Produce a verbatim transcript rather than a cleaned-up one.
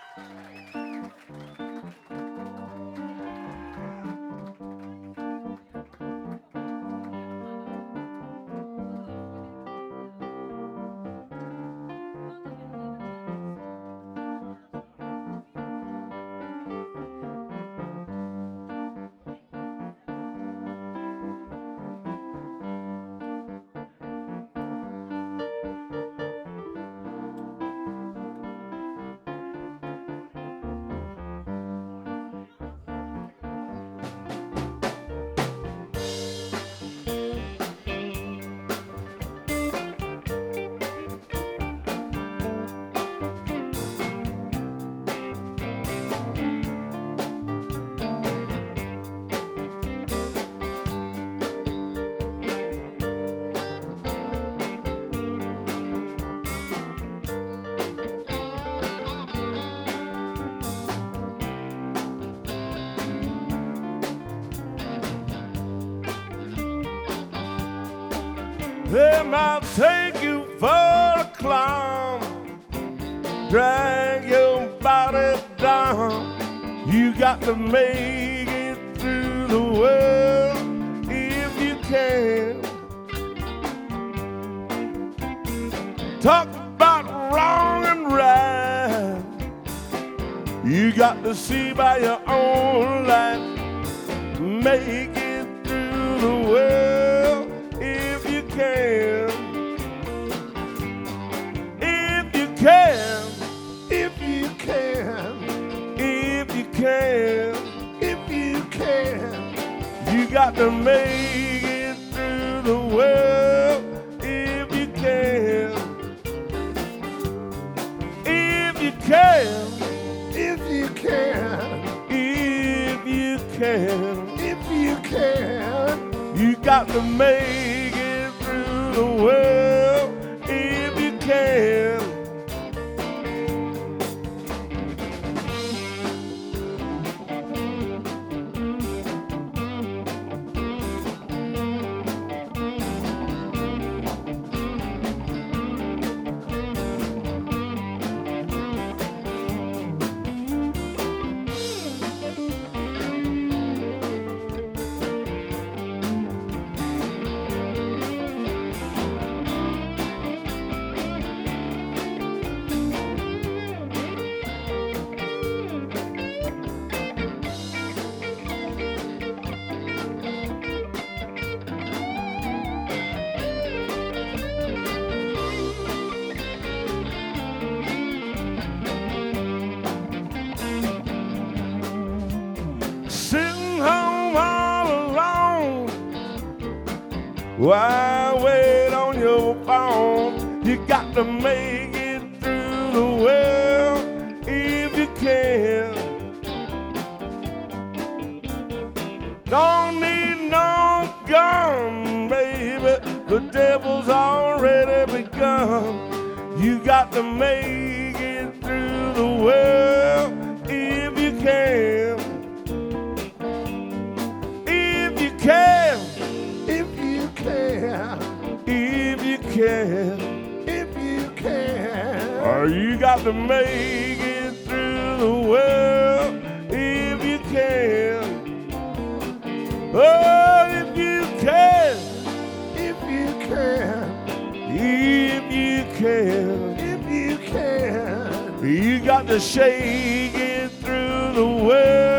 They might take you for a clown, drag your body down. You got to make it through the world if you can. Talk about wrong and right. You got to see by your own light. Make it through the world if you can. If you can. If you can. If you can. If you can. You got to make it through the world if you can. If you can. If you can. If you can. If you can. You got to make it through the world if you can. Why wait on your phone? You got to make it through the world if you can. Don't need no gun, baby. The devil's already begun. You got to make it through the world if you can. If you can. If you can, if you can, or you got to make it through the world if you can. Oh, if you can, if you can, if you can, if you can, you got to shake it through the world.